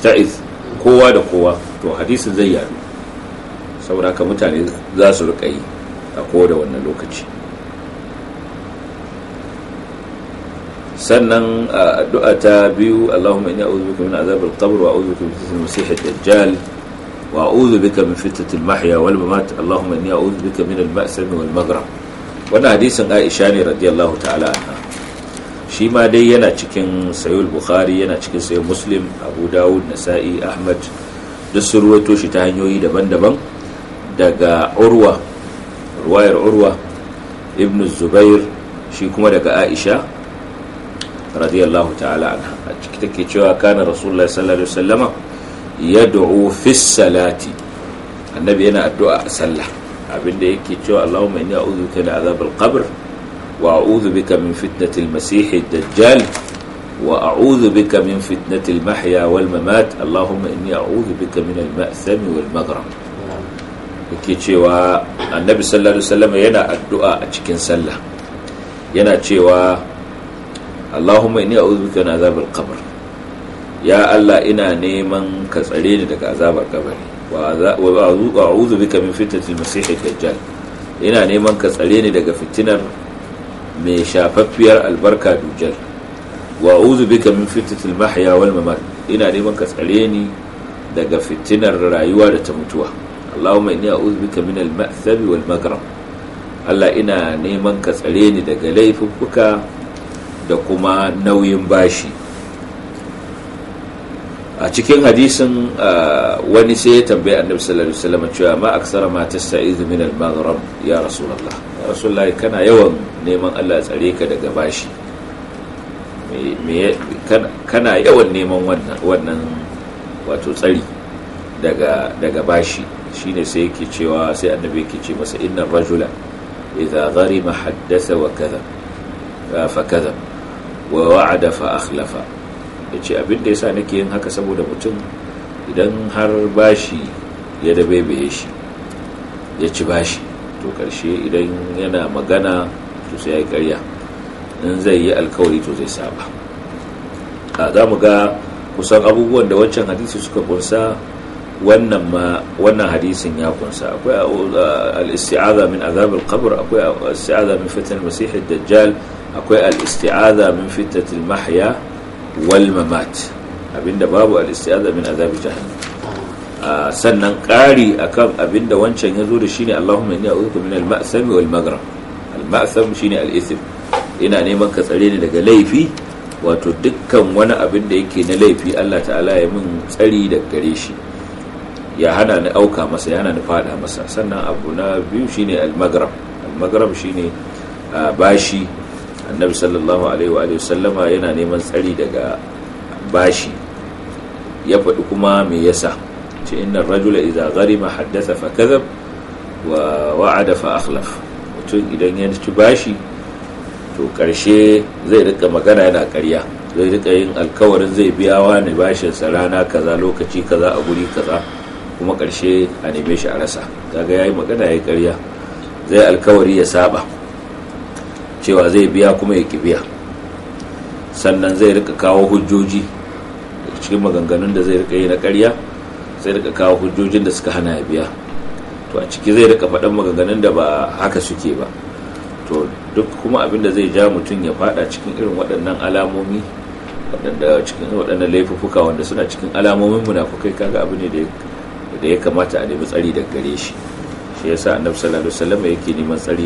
yasta'iz kowa da kowa, to hadisin zai yadu, saboda haka mutane za su rika yi a koda wannan lokaci. sannan addu'a ta biyu, Allahumma inni a'udhu bika min azab al-qabr wa a'udhu bika min fitnatil masih ad-dajjal wa a'udhu bika min fitnatil mahya wal mamat, Allahumma inni a'udhu bika min al-ma'sam wal maghrib. wannan hadisin Aisha ne radiyallahu ta'ala anha, shi ma dai yana cikin sahih bukhari, yana cikin sahih muslim, abu dawud, nasa'i, ahmad, duk sun ruwaito shi ta hanyoyi daban-daban daga ruwayar urwa ibn zubair, shi kuma daga Aisha radiyallahu ta'ala anha. A ciki take cewa kana rasulullahi sallallahu alaihi wasallama yad'u fi salati, annabi yana addu'a a sallah, abinda yake cewa Allahumma inni a'udhu bika min azab al-qabr wa a'udhu bika min fitnati al-masih ad-dajjal wa a'udhu bika min fitnati al-mahya wal mamat, Allahumma inni a'udhu bika min al-ma'tham wal maghrib. Yake cewa annabi sallallahu alaihi wasallama yana addu'a a cikin sallah, yana cewa Allahumma inni a'udhu bika min azab al-qabr, ya Allah ina neman ka tsare ni daga azabar kabari, wa a'udhu bika min fitnatil masih ad-dajjal, ina neman ka tsare ni daga fitinar mai shafaffiyar albarka dujjal, wa a'udhu bika min fitnatil mahya wal mamat, ina neman ka tsare ni daga fitinar rayuwa da ta mutuwa. Allahumma inni a'udhu bika min al-ma'tham wal maghrib, Allah ina neman ka tsare ni daga laifuffuka da kuma nauyin bashi. A cikin hadisin wani sai ya tambaye annabi sallallahu alaihi wasallam cewa ma aksara ma tasta'izu min al-maghrib ya rasulullah, ya rasulullah kana yawan neman Allah ya tsare ka daga bashi, kana yawan neman wannan wato tsari daga bashi. Shine sai yake cewa, sai annabi yake ce masa innar rajula idza gharima haddatha wa kadhaba fa kadhaba wa wa'ada fa akhlafa. Yace abinda yasa nake yin haka saboda mutum idan har bashi ya dabaibaye shi, ya ci bashi, to karshe idan yana magana to sai ya ƙarya, in zai yi alkawari to zai saba. Za mu ga kusan abubuwan da wancan hadisi suka kunsa, wannan hadisin ya kunsa. Akwai al-isti'aza min azab al-qabr, akwai al-isti'aza min fitnatil masih ad-dajjal, akwai al-isti'aza min fitnatil mahya wal mamat, abinda babu al-isti'aza min azab jahannam. Sannan ƙari akan abinda wancan yazo da shine Allahumma inni a'udhu min al-ma'sam wal maghrib. Al-ma'sam shine al-ithm, ina neman ka tsare ni daga laifi, wato dukkan wani abin da yake na laifi Allah ta'ala ya min tsari daga gare shi, ya hana ni auka masa, ya hana ni fada masa. Sannan abu na biyu shine al-maghrib. Al-maghrib shine bashi. Annabi sallallahu alaihi wa sallama yana neman tsari daga bashi, ya faɗi kuma me yasa, ce innar rajula idza gharima haddatha fa kadhab wa wa'ada fa akhlaf. Mutum idan ya ci bashi to karshe zai rika magana yana ƙarya, zai rika yin alkawarin zai biya wani bashin sa rana kaza lokaci kaza a guri kaza, kuma karshe a neme shi a rasa. Kaga yayi magana yayi ƙarya, zai alkawari ya saba cewa zai biya kuma ya ki biya. Sannan zai rika kawo hujjoji cikin maganganun da zai rika yi na ƙarya, zai rika kawo hujjojin da suka hana ya biya, to a ciki zai rika faɗan maganganun da ba haka suke ba. To duk kuma abin da zai ja mutum ya fada cikin irin waɗannan alamomi, cikin waɗannan laifuffuka wanda suna cikin alamomin munafukai, kaga abu ne da ya kamata a nemi tsari daga gare shi. Shi yasa annabi sallallahu alaihi wasallam yake neman tsari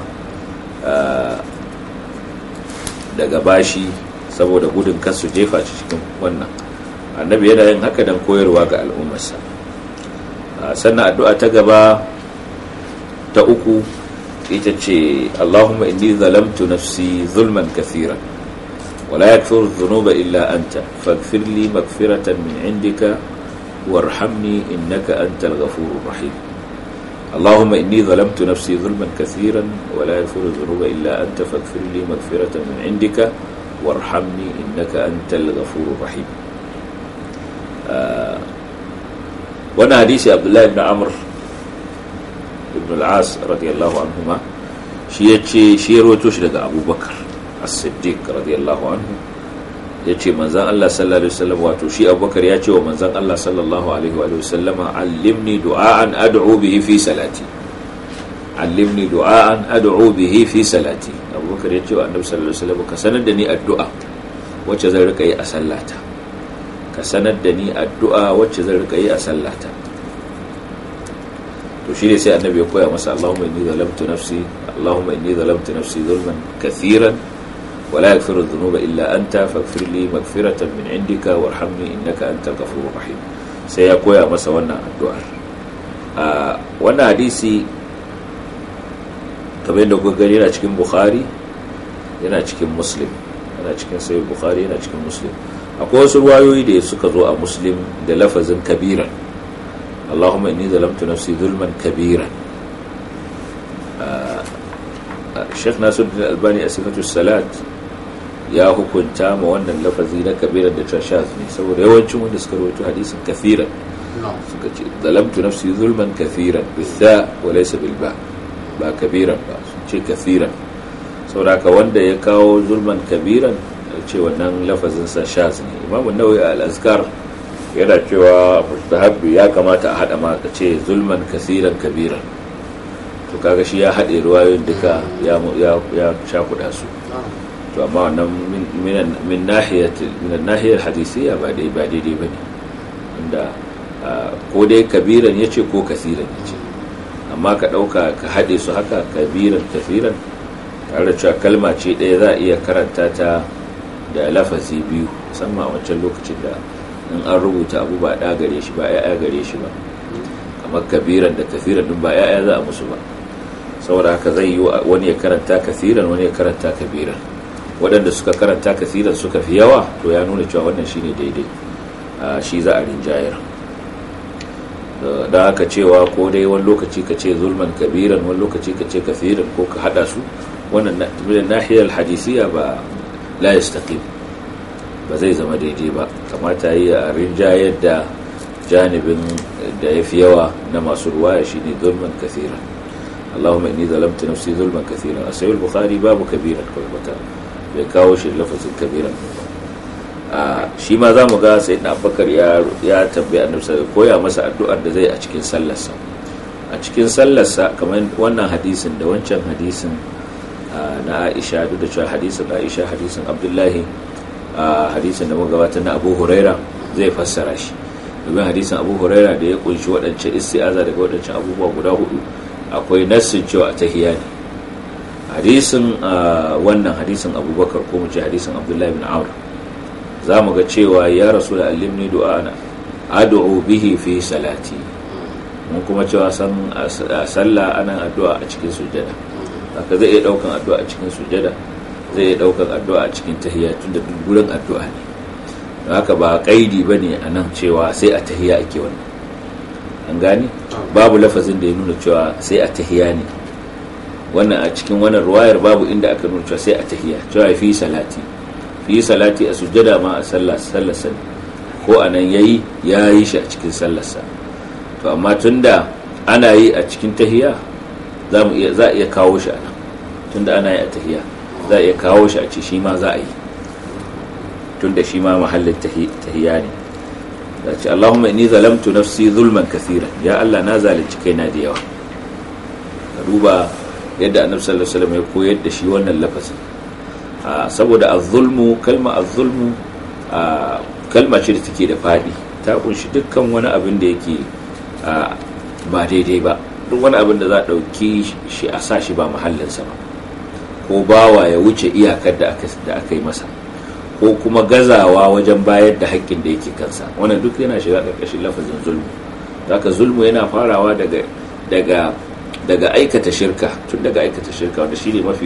daga bashi, saboda gudun kar su jefa shi cikin wannan. Annabi yana yin haka dan koyarwa ga al'ummarsa. Sannan addu'a ta gaba ta uku ita ce Allahumma inni zalamtu nafsi zulman kathiran wa la yaghfiru dhunuba illa anta faghfir li maghfiratan min indika warhamni innaka antal ghafurur rahim. اللهم إني ظلمت نفسي ظلما كثيرا ولا يغفر الذنوب إلا أنت فاغفر لي مغفرة من عندك وارحمني إنك أنت الغفور الرحيم. وانا حديث عبد الله بن عمرو بن العاص رضي الله عنهما شي روتوش daga Abu Bakar As-Siddiq radiyallahu anhu ya ce manzan Allah sallallahu alaihi wasallam, wato shi Abubakar ya ce wa manzan Allah sallallahu alaihi wasallama, allimni du'a'an ad'u bihi fi salati, allimni du'a'an ad'u bihi fi salati. Abubakar ya ce wa annabi sallallahu alaihi wasallam, ka sanar da ni addu'a wacce zan rika yi a sallata, ka sanar da ni addu'a wacce zan rika yi a sallata. to shi ne sai annabi ya koya masa, Allahumma inni zalamtu nafsi, Allahumma inni zalamtu nafsi zulman kathiran ولا يغفر الذنوب إلا أنت فاغفر لي مغفرة من عندك وارحمني إنك أنت الغفور الرحيم. sai ya koya masa wannan addu'ar. Wannan hadisi kamar yadda kuka gani yana cikin Bukhari, yana cikin Muslim, yana cikin Sahih Bukhari, yana cikin Muslim. Akwai wasu ruwayoyi da suka zo a Muslim da lafazin kabiran, Allahumma inni zalamtu nafsi zulman kabiran. Sheikh Nasiruddin Albani a Sifatus Salat ya hukunta ma wannan lafazi na kabiran da shaz ne, saboda yawancin wanda suka rawaito hadisin kafiran suka ce zalamtu nafsi zulman kafiran bitha wa laysa bil ba kabiran ba, sun ce kafiran. saboda haka wanda ya kawo zulman kabiran ce wannan lafazin sa shaz ne. Imam an-Nawawi al-Azkar yana cewa mustahabbi ya kamata a hada ma ka ce zulman kasiran kabiran, to kaga shi ya haɗe ruwayoyin duka ya shakuda su. to amma wannan min nahiyar hadisiyya ba daidai ba ne, inda ko dai kabiran ya ce ko kasiran ya ce, amma ka ɗauka ka haɗe su haka kabiran kafiran, tare da cewa kalma ce ɗaya za a iya karanta ta da lafazi biyu, musamman a wancan lokacin da in an rubuta abu ba ɗa gare shi ba ya'ya gare shi ba, kamar kabiran da kafiran ɗin ba ya'ya za a musu ba. saboda haka zai yi wani ya karanta kafiran, wani ya karanta kabiran. waɗanda suka karanta kafiran suka fi yawa, to ya nuna cewa wannan shine daidai, shi za a rinjayar. da haka cewa ko dai wani lokaci ka ce zulman kabiran, wani lokaci ka ce kafiran, ko ka hada su, wannan nahiyar hadisiya ba la yastaqim, ba zai zama daidai ba. kamata yi a rinjayar da janibin da ya fi yawa na masu ruwaya shine zulman kafiran. Allahumma inni zalamtu nafsi zulman kathiran. a sahih al-Bukhari babu kabiran, kwata bai kawo shi lafazin kabiran. shi ma zamu ga sayyidina Abubakar ya tambaya annabi sallallahu koya masa addu'ar da zai a cikin sallarsa. a cikin sallarsa kamar wannan hadisin da wancan hadisin na Aisha, duk da cewa hadisin Aisha, hadisin Abdullahi, hadisin da muka gabatar na Abu Huraira zai fassara shi, domin hadisin Abu Huraira da ya kunshi waɗancan isti'aza daga waɗancan abubuwa guda hudu, akwai nassin cewa a tahiyya ne. hadisin wannan hadisin Abubakar, ko mu ce hadisin Abdullahi bin Amr, za mu ga cewa ya rasul allimni du'ana ad'u bihi fi salati. mun kuma cewa san sallah ana addu'a a cikin sujjada, haka zai iya daukan addu'a a cikin sujjada, zai iya daukan addu'a a cikin tahiyya, tunda duk gurin addu'a ne. don haka ba kaidi bane anan cewa sai a tahiyya ake wannan, an gane babu lafazin da ya nuna cewa sai a tahiyya ne. wannan a cikin wannan ruwayar babu inda aka nuna cewa sai a tahiyya, cewa fi salati a sujjada ma a sallarsa ko anan yayi shi a cikin sallarsa. to amma tunda ana yi a cikin tahiyya, za a iya kawo shi anan, tunda ana yi a tahiyya za a iya kawo shi a ce shi ma za a yi, tunda shi ma mahallin tahiyya ne. da ce Allahumma inni zalamtu nafsi zulman kathiran, ya Allah na zalunci kaina da yawa. ka duba yadda annabi sallallahu alaihi wasallam ya koyar da shi wannan lafazin, saboda az-zulmu, kalma az-zulmu kalma ce da take da fadi, ta kunshi dukkan wani abin da yake ba daidai ba, duk wani abin da za a dauki shi a sa shi ba mahallinsa ba, ko bawa ya wuce iyakar da aka yi masa, ko kuma gazawa wajen bayar da haƙƙin da yake kansa. wannan duk yana shiga ƙarƙashin lafazin zulmu. zaka zulmu yana farawa daga aikata shirka, tun daga aikata shirka, wanda shine mafi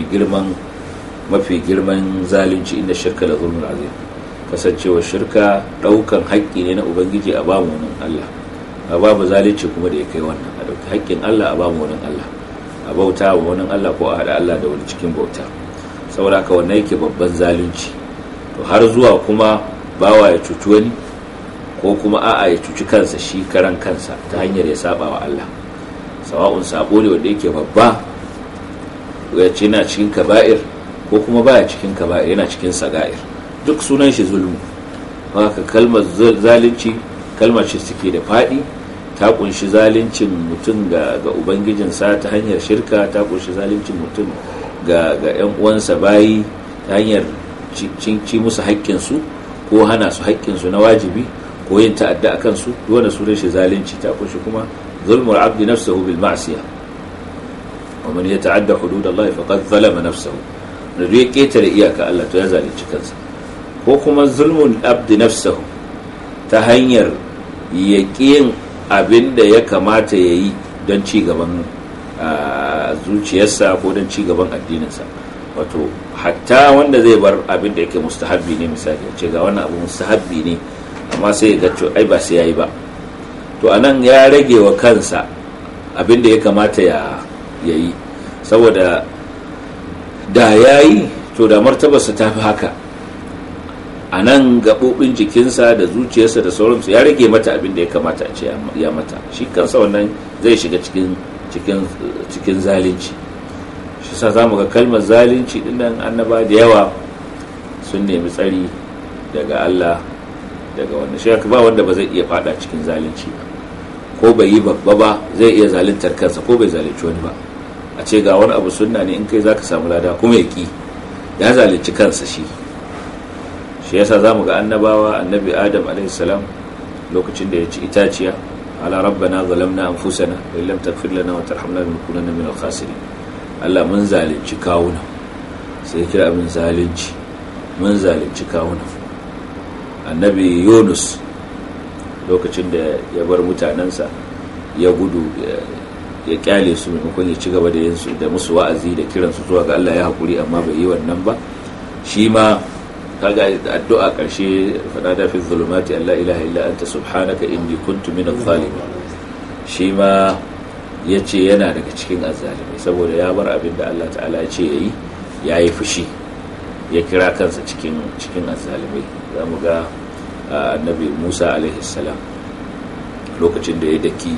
girman zalunci, inda shirka la zulmun azim. kasancewa shirka daukan haƙƙi ne na ubangiji a ba mu wannan Allah, a babu zalunci kuma da ya kai wannan, a dauki haƙƙin Allah a ba mu wannan Allah, a bauta wa wannan Allah ko a hada Allah da wani cikin bauta. saboda haka wannan yake babban zalunci. to har zuwa kuma bawa ya cuci wani, ko kuma a'a ya cuci kansa shi karan kansa ta hanyar ya saba wa Allah, sawa'un sabo ne wanda yake babba, ya ce yana cikin kaba'ir, ko kuma baya cikin kaba'ir, yana cikin saga'ir. duk sunan shi zulmu. Haka kalmar zalunci kalmar ce suke da faɗi, ta kunshi zaluncin mutum ga ubangijinsa ta hanyar shirka, ta kunshi zaluncin mutum ga 'yan uwansa bayi ta hanyar ci musu haƙƙinsu ko hana su haƙƙinsu na wajibi ko yin ta'adda a kansu. wanda sunan shi zalunci. Ta kunshi kuma zulmul abdi nafsahu bil ma'siyah, wa man yata'adda hududallahi faqad zalama nafsahu. da ya ketare iyaka Allah to ya zalunci kansa. ko kuma zulmul abdi nafsahu ta hanyar yaƙin abin da ya kamata ya yi don ci gaban zuciyarsa ko don ci gaban addininsa. Wato hatta wanda zai bar abin da yake mustahabbi ne, misali ce ga wannan abu mustahabbi ne amma sai ya ga ai ba sai yayi ba, to anan ya rage wa kansa abin da ya kamata ya yi, saboda da yayi to da martabarsa ta fi haka. a nan gaɓoɓin jikinsa da zuciyarsa da sauransu ya rage mata abin da ya kamata a ce ya mata. Shi kansa wannan zai shiga cikin zalunci. shi sa za mu ga kalmar zalunci dinnan annaba da yawa sun nemi tsari daga Allah daga wannan. Shi ba wanda ba zai iya fada cikin zalunci ba, ko bai yi babba ba zai iya zaluntar kansa ko bai zalunci wani ba. a ce ga wani abu sunna ne in kai zaka samu lada kuma ya zalunci kansa. shi yasa zamu ga annabawa, annabi Adam alaihi salam lokacin da ya ci itaciya, ala rabbana zalamna anfusana wa illam taghfir lana wa tarhamna lanakunanna minal khasirin. Allah mun zalunci kawuna, sai kira abin zalunci, mun zalunci kawuna. Annabi Yunus lokacin da ya bar mutanansa ya gudu ya kyale su maimakon ya ci gaba da yin su da musu wa'azi da kiransu zuwa ga Allah ya hakuri, amma bai yi wannan ba. shi ma kaga addu'a karshe fada da fi zulumati alla ilaha illa anta subhanaka inni kuntu minadh zalimin. shi ma yace yana daga cikin azzalimai saboda ya bar abin da Allah ta'ala ya ce yayi fushi, ya kira kansa cikin azzalimai. zamu ga annabi Musa alaihi salam lokacin da ya daki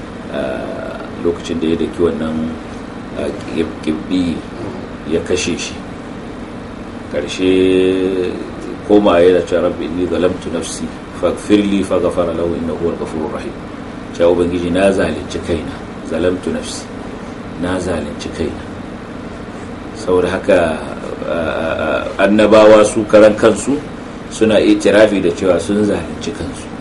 wannan kibbi ya kashe shi, karshe koma yana cewa rabbi inni zalamtu nafsi faghfir li faghfara lahu innahu huwal ghafurur rahim. cewa ubangiji na zalunci kaina, zalamtu nafsi, na zalunci kaina. saboda haka annabawa su karan kansu suna itirafi da cewa sun zalunci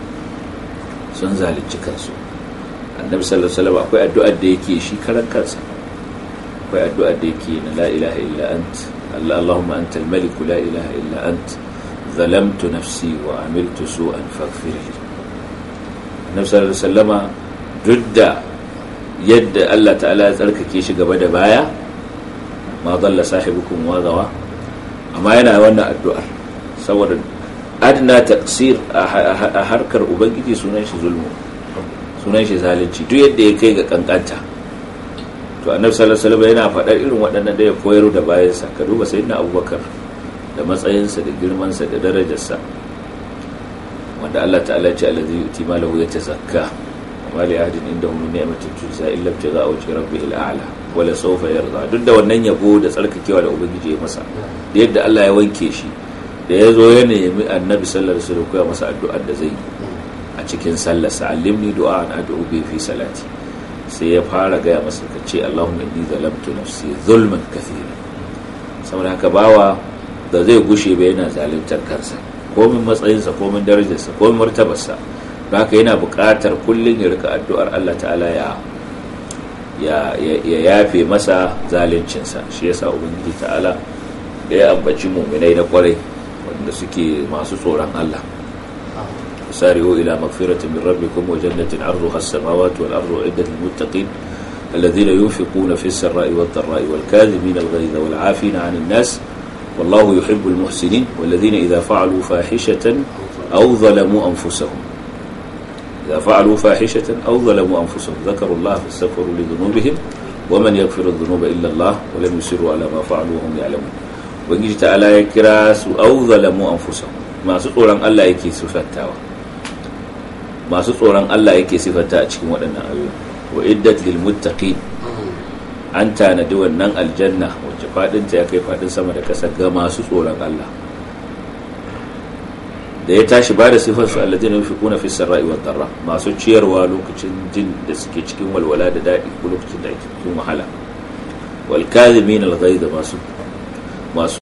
kansu. annabi sallallahu alaihi wasallam akwai addu'ar da yake shi karan kansa, akwai addu'ar da yake na la ilaha illa anta Allahumma antal malik la ilaha illa anta zalamtu nafsi wa amiltu su'an faghfir li. annabi sallallahu alaihi wasallama duk da yadda Allah ta'ala ya tsarkake shi gaba da baya, ma dalla sahibukum wa gawa, amma yana wannan addu'ar saboda adna taqsir a harkar ubangiji sunan shi zulmu, sunan shi zalunci duk yadda ya kai ga kankanta. to annabi sallallahu alaihi wasallam yana faɗar irin waɗannan da ya koyar da bayansa. ka duba sayyidina Abubakar da matsayinsa da girmansa da darajarsa, wanda Allah ta'ala ya ce allazi yuti malahu yatazakka wa li ahadin indahu min ni'matin tujza illa ibtigha'a wajhi rabbihil a'la wa la sawfa yarda. duk da wannan yabo da tsarkakewa da ubangiji ya masa, da yadda Allah ya wanke shi, da ya zo ya nemi annabi sallallahu alaihi wasallam koya masa addu'ar da zai a cikin sallarsa, allimni du'a an ad'u bi fi salati, sai ya fara gaya masa ka ce Allahumma inni zalamtu nafsi zulman kathira. saboda haka bawa da zai gushe ba yana zaluntar kansa, komin matsayinsa, komin darajarsa, komin martabarsa. haka yana buƙatar kullum ya rika addu'ar Allah ta'ala ya yafe masa zaluncinsa. shi yasa ubangiji ta'ala da ya ambaci mu'minai na kwarai wanda suke masu tsoron Allah, سارعوا إلى مغفرة من ربكم وجنة عرضها السماوات والأرض أعدت للمتقين الذين ينفقون في السراء والضراء والكاظمين الغيظ والعافين عن الناس والله يحب المحسنين والذين إذا فعلوا فاحشة أو ظلموا أنفسهم ذكروا الله فاستغفروا لذنوبهم ومن يغفر الذنوب إلا الله ولم يصروا على ما فعلوا وهم يعلمون. وإن تعالى يكراس أو ظلموا أنفسهم masu tsoron Allah yake sifantawa, masu tsoron Allah yake sifanta a cikin waɗannan ayoyi. wa iddat lil muttaqin, an tanadi wannan aljanna wacce fadinta ya kai fadin sama da ƙasa ga masu tsoron Allah. da ya tashi ba da sifar su alladhina yunfiquna fi sarra'i wad darra, masu ciyarwa lokacin jin da suke cikin walwala da daɗi ko lokacin da ake cikin wahala, wal kadhimin al ghaiz, masu